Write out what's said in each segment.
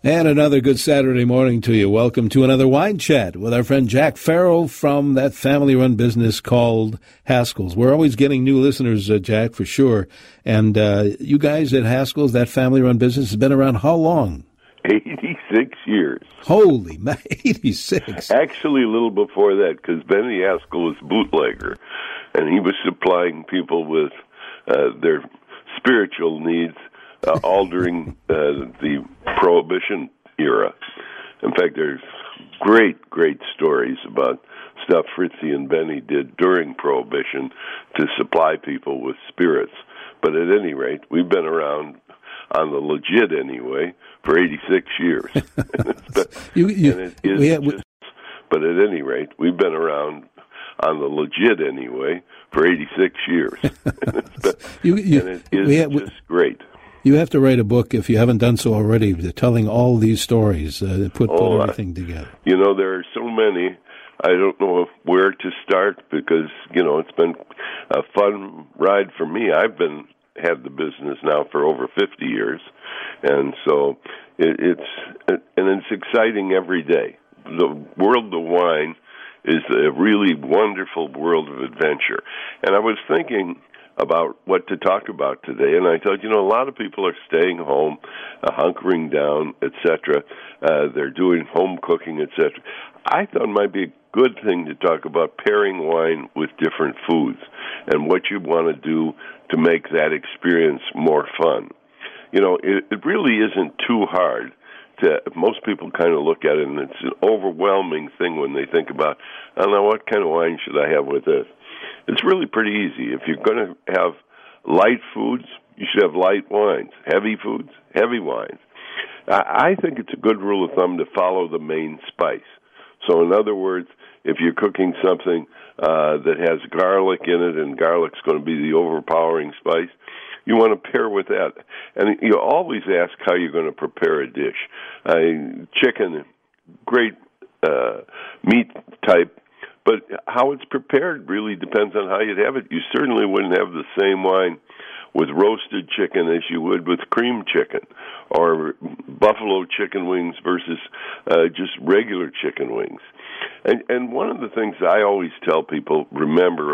And another good Saturday morning to you. Welcome to another Wine Chat with our friend Jack Farrell from that family-run business called Haskell's. We're always getting new listeners, Jack, for sure. And you guys at Haskell's, that family-run business, has been around how long? 86 years. Holy, 86. Actually, a little before that, because Benny Haskell was bootlegger, and he was supplying people with their spiritual needs all during the Prohibition era. In fact, there's great stories about stuff Fritzy and Benny did during Prohibition to supply people with spirits. But at any rate, we've been around, on the legit anyway, for 86 years. But at any rate, we've been around, on the legit anyway, for 86 years. It is just great. You have to write a book, if you haven't done so already, telling all these stories, put everything together. There are so many. I don't know where to start because, it's been a fun ride for me. I've had the business now for over 50 years, and so it's exciting every day. The world of wine is a really wonderful world of adventure. And I was thinking about what to talk about today, and I thought, a lot of people are staying home, hunkering down, etc. They're doing home cooking, etc. I thought it might be a good thing to talk about pairing wine with different foods and what you want to do to make that experience more fun. It really isn't too hard. Most people kind of look at it, and it's an overwhelming thing when they think about, I don't know, what kind of wine should I have with this? It's really pretty easy. If you're going to have light foods, you should have light wines. Heavy foods, heavy wines. I think it's a good rule of thumb to follow the main spice. So in other words, if you're cooking something that has garlic in it, and garlic's going to be the overpowering spice, you want to pair with that. And you always ask how you're going to prepare a dish. Chicken, great meat type, but how it's prepared really depends on how you'd have it. You certainly wouldn't have the same wine with roasted chicken as you would with cream chicken, or buffalo chicken wings versus just regular chicken wings. And one of the things I always tell people remember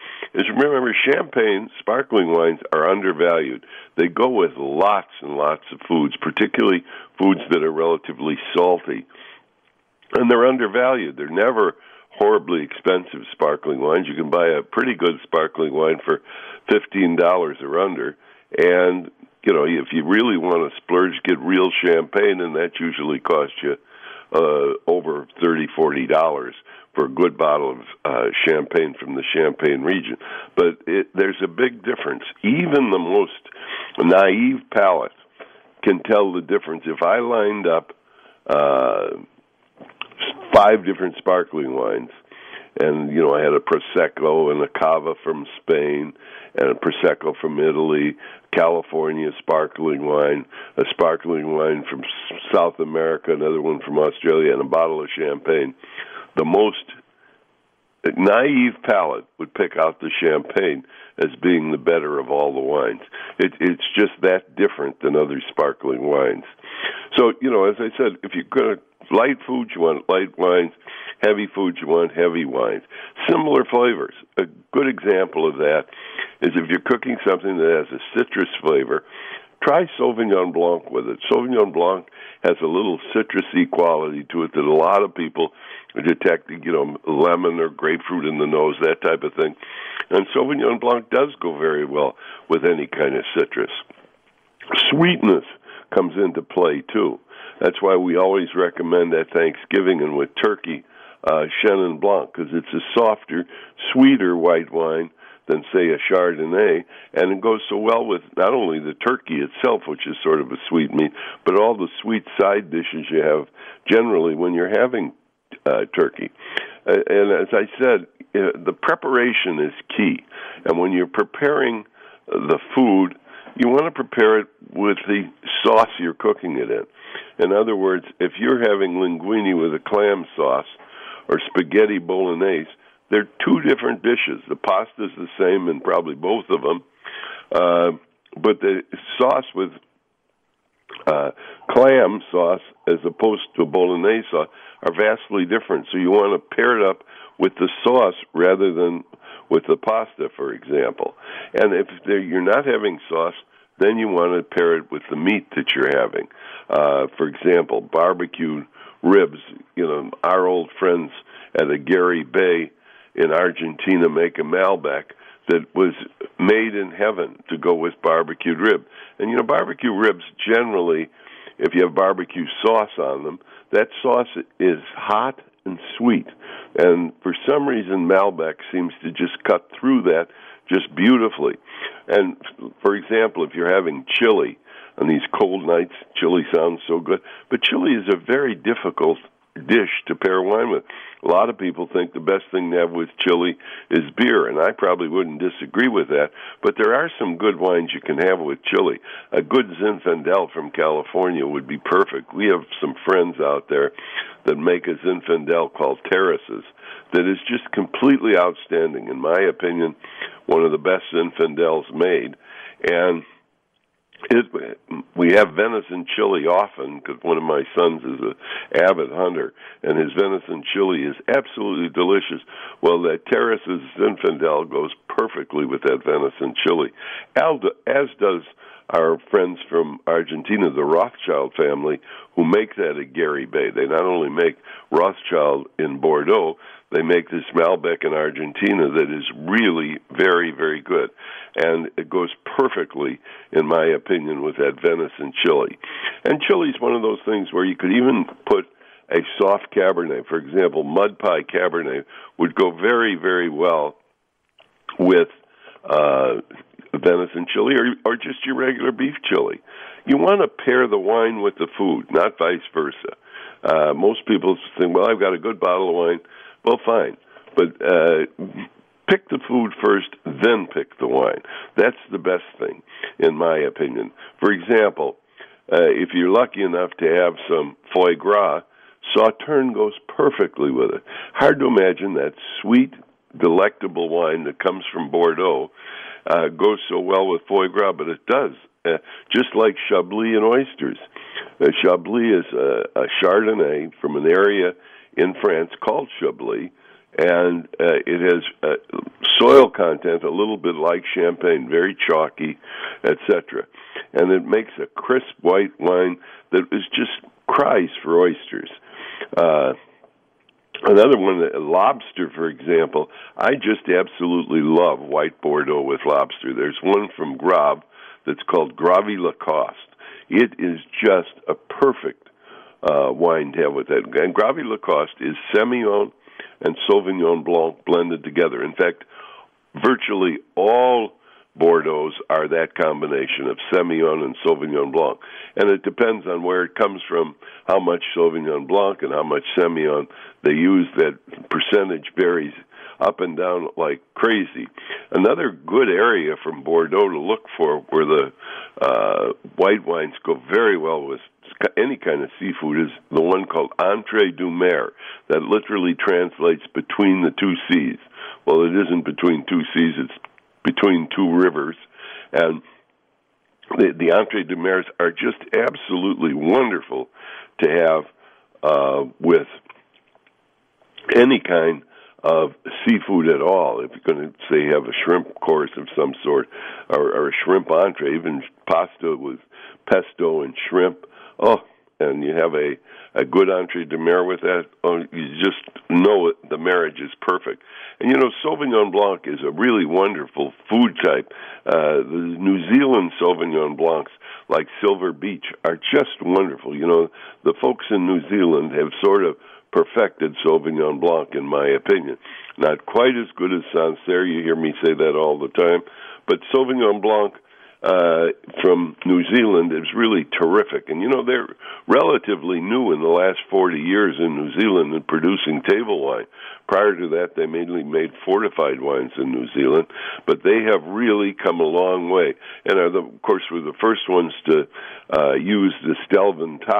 champagne, sparkling wines are undervalued. They go with lots and lots of foods, particularly foods that are relatively salty. And they're undervalued. They're never horribly expensive sparkling wines. You can buy a pretty good sparkling wine for $15 or under. And, if you really want to splurge, get real champagne, and that usually costs you over $30, $40 for a good bottle of champagne from the Champagne region. But there's a big difference. Even the most naive palate can tell the difference. If I lined up 5 different sparkling wines, and, I had a Prosecco and a Cava from Spain, and a Prosecco from Italy, California sparkling wine, a sparkling wine from South America, another one from Australia, and a bottle of champagne. The most naive palate would pick out the champagne as being the better of all the wines. It's just that different than other sparkling wines. So, as I said, if you're going to light foods, you want light wines. Heavy foods, you want heavy wines. Similar flavors. A good example of that is if you're cooking something that has a citrus flavor, try Sauvignon Blanc with it. Sauvignon Blanc has a little citrusy quality to it that a lot of people detect, lemon or grapefruit in the nose, that type of thing. And Sauvignon Blanc does go very well with any kind of citrus. Sweetness comes into play, too. That's why we always recommend at Thanksgiving and with turkey, Chenin Blanc, because it's a softer, sweeter white wine than, say, a Chardonnay, and it goes so well with not only the turkey itself, which is sort of a sweet meat, but all the sweet side dishes you have generally when you're having turkey. And as I said, the preparation is key, and when you're preparing the food, you want to prepare it with the sauce you're cooking it in. In other words, if you're having linguine with a clam sauce or spaghetti bolognese, they're 2 different dishes. The pasta's the same in probably both of them, but the sauce with Clam sauce, as opposed to bolognese sauce, are vastly different. So you want to pair it up with the sauce rather than with the pasta, for example. And if you're not having sauce, then you want to pair it with the meat that you're having. For example, barbecued ribs. You know, our old friends at Aguirre Bay in Argentina make a Malbec that was made in heaven to go with barbecued rib. And, you know, barbecue ribs generally, if you have barbecue sauce on them, that sauce is hot and sweet. And for some reason, Malbec seems to just cut through that just beautifully. And, for example, if you're having chili on these cold nights, chili sounds so good. But chili is a very difficult dish to pair wine with. A lot of people think the best thing to have with chili is beer, and I probably wouldn't disagree with that, but there are some good wines you can have with chili. A good Zinfandel from California would be perfect. We have some friends out there that make a Zinfandel called Terraces that is just completely outstanding. In my opinion, one of the best Zinfandels made. And we have venison chili often because one of my sons is an avid hunter, and his venison chili is absolutely delicious. Well, that Terraces Zinfandel goes perfectly with that venison chili, as does our friends from Argentina, the Rothschild family, who make that at Aguirre Bay. They not only make Rothschild in Bordeaux, they make this Malbec in Argentina that is really very, very good. And it goes perfectly, in my opinion, with that venison chili. And chili is one of those things where you could even put a soft Cabernet. For example, Mud Pie Cabernet would go very, very well with venison chili or just your regular beef chili. You want to pair the wine with the food, not vice versa. Most people think, well, I've got a good bottle of wine. Well, fine, but pick the food first, then pick the wine. That's the best thing, in my opinion. For example, if you're lucky enough to have some foie gras, Sauterne goes perfectly with it. Hard to imagine that sweet, delectable wine that comes from Bordeaux goes so well with foie gras, but it does. Just like Chablis and oysters. Chablis is a Chardonnay from an area in France called Chablis, and it has soil content a little bit like Champagne, very chalky, etc. And it makes a crisp white wine that is just cries for oysters. Another one, lobster, for example, I just absolutely love white Bordeaux with lobster. There's one from Grave that's called Gravy Lacoste. It is just a perfect wine to have with that. And Gravy Lacoste is Semillon and Sauvignon Blanc blended together. In fact, virtually all Bordeaux's are that combination of Semillon and Sauvignon Blanc. And it depends on where it comes from, how much Sauvignon Blanc and how much Semillon they use. That percentage varies up and down like crazy. Another good area from Bordeaux to look for where the white wines go very well with any kind of seafood is the one called Entrée du Mer. That literally translates between the two seas. Well, it isn't between two seas, it's between two rivers. And the Entrée du Mers are just absolutely wonderful to have with any kind of seafood at all. If you're going to, say, have a shrimp course of some sort or a shrimp entree, even pasta with pesto and shrimp, and you have a good Entrée de Mer with that, you just know it, the marriage is perfect. And, you know, Sauvignon Blanc is a really wonderful food type. The New Zealand Sauvignon Blancs, like Silver Beach, are just wonderful. You know, the folks in New Zealand have sort of perfected Sauvignon Blanc, in my opinion. Not quite as good as Sancerre, you hear me say that all the time, but Sauvignon Blanc from New Zealand is really terrific. And, you know, they're relatively new in the last 40 years in New Zealand in producing table wine. Prior to that, they mainly made fortified wines in New Zealand, but they have really come a long way. And, of course, were the first ones to use the Stelvin top,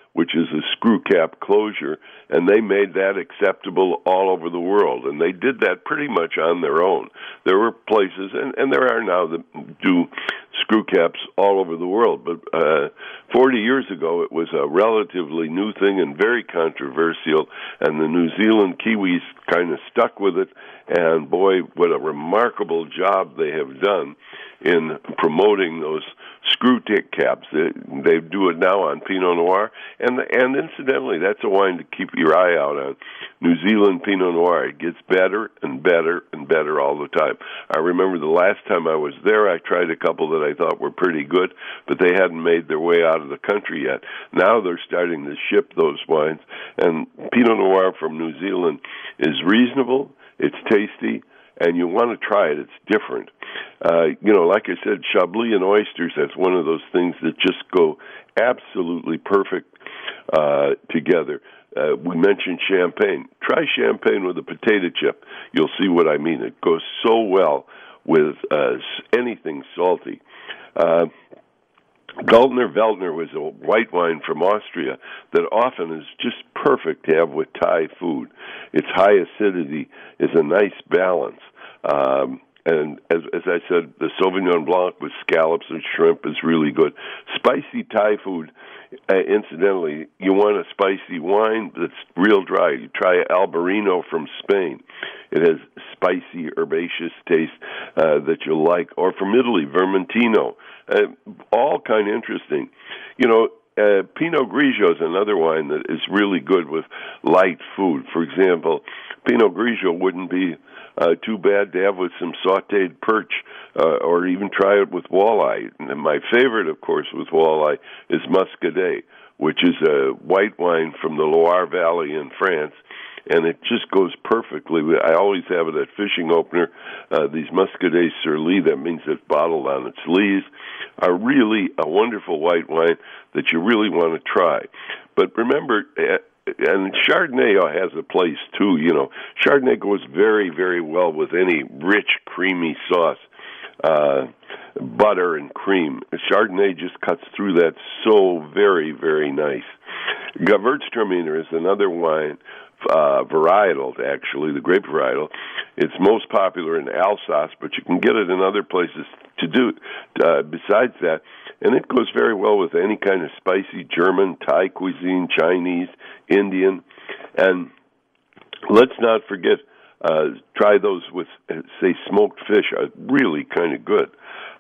which is a screw cap closure, and they made that acceptable all over the world, and they did that pretty much on their own. There were places, and there are now, that do screw caps all over the world, but 40 years ago it was a relatively new thing and very controversial, and the New Zealand Kiwis kind of stuck with it, and boy, what a remarkable job they have done in promoting those screw tick caps. They do it now on Pinot Noir, and incidentally, that's a wine to keep your eye out on. New Zealand Pinot Noir, it gets better and better and better all the time. I remember the last time I was there, I tried a couple that I thought were pretty good, but they hadn't made their way out of the country yet. Now they're starting to ship those wines, and Pinot Noir from New Zealand is reasonable, it's tasty, and you want to try it. It's different. Like I said, Chablis and oysters, that's one of those things that just go absolutely perfect together. We mentioned champagne. Try champagne with a potato chip. You'll see what I mean. It goes so well with anything salty. Gultner Veltliner was a white wine from Austria that often is just perfect to have with Thai food. Its high acidity is a nice balance. And as I said, the Sauvignon Blanc with scallops and shrimp is really good. Spicy Thai food, incidentally, you want a spicy wine that's real dry. You try Albarino from Spain. It has spicy, herbaceous taste that you'll like. Or from Italy, Vermentino. All kind of interesting. Pinot Grigio is another wine that is really good with light food. For example, Pinot Grigio wouldn't be too bad to have with some sautéed perch, or even try it with walleye. And my favorite, of course, with walleye is Muscadet, which is a white wine from the Loire Valley in France, and it just goes perfectly. I always have it at fishing opener. These Muscadet sur lie, that means it's bottled on its lees, are really a wonderful white wine that you really want to try. But remember, and Chardonnay has a place too. Chardonnay goes very, very well with any rich, creamy sauce, butter and cream. Chardonnay just cuts through that so very, very nice. Gewürztraminer is another wine, varietal, actually, the grape varietal. It's most popular in Alsace, but you can get it in other places to do besides that. And it goes very well with any kind of spicy German, Thai cuisine, Chinese, Indian. And let's not forget, try those with, say, smoked fish are really kind of good.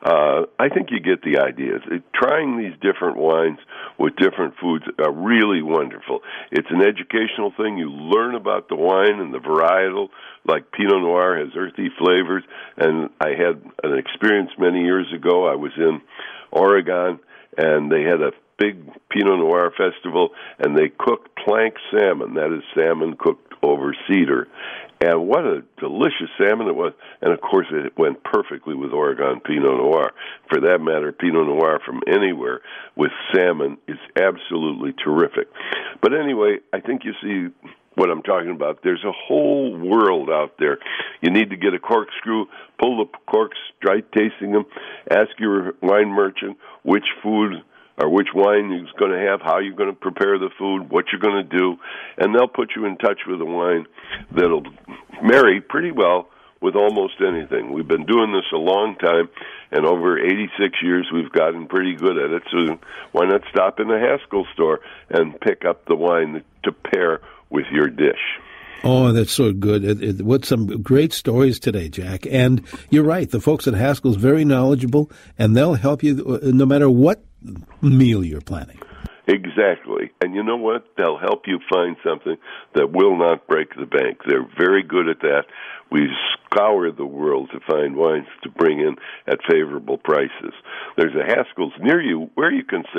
I think you get the idea. Trying these different wines with different foods are really wonderful. It's an educational thing. You learn about the wine and the varietal, like Pinot Noir has earthy flavors. And I had an experience many years ago. I was in Oregon, and they had a big Pinot Noir festival, and they cooked plank salmon. That is salmon cooked over cedar. And what a delicious salmon it was. And, of course, it went perfectly with Oregon Pinot Noir. For that matter, Pinot Noir from anywhere with salmon is absolutely terrific. But anyway, I think you see what I'm talking about. There's a whole world out there. You need to get a corkscrew, pull the corks, try tasting them, ask your wine merchant which food or which wine you're going to have, how you're going to prepare the food, what you're going to do, and they'll put you in touch with a wine that'll marry pretty well with almost anything. We've been doing this a long time, and over 86 years we've gotten pretty good at it, so why not stop in the Haskell store and pick up the wine to pair with your dish. Oh, that's so good. What some great stories today, Jack. And you're right, the folks at Haskell's very knowledgeable, and they'll help you no matter what meal you're planning. Exactly. And you know what? They'll help you find something that will not break the bank. They're very good at that. We scour the world to find wines to bring in at favorable prices. There's a Haskell's near you where you can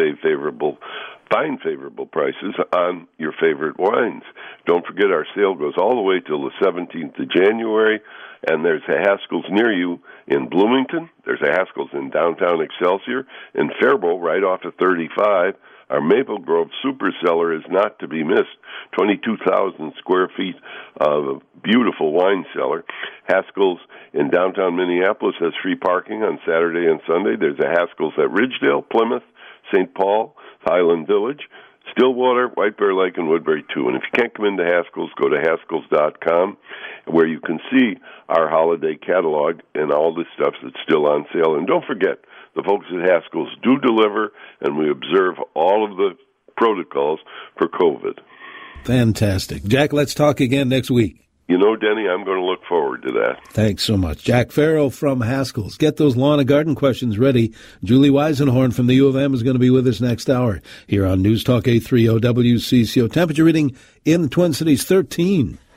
find favorable prices on your favorite wines. Don't forget our sale goes all the way till the 17th of January, and there's a Haskell's near you in Bloomington. There's a Haskell's in downtown Excelsior. In Faribault, right off of 35, our Maple Grove Super Cellar is not to be missed. 22,000 square feet of beautiful wine cellar. Haskell's in downtown Minneapolis has free parking on Saturday and Sunday. There's a Haskell's at Ridgedale, Plymouth, St. Paul, Highland Village, Stillwater, White Bear Lake, and Woodbury, too. And if you can't come into Haskell's, go to Haskells.com, where you can see our holiday catalog and all the stuff that's still on sale. And don't forget, the folks at Haskell's do deliver, and we observe all of the protocols for COVID. Fantastic. Jack, let's talk again next week. You know, Denny, I'm going to look forward to that. Thanks so much. Jack Farrell from Haskell's. Get those lawn and garden questions ready. Julie Weisenhorn from the U of M is going to be with us next hour here on News Talk 830 WCCO. Temperature reading in the Twin Cities, 13.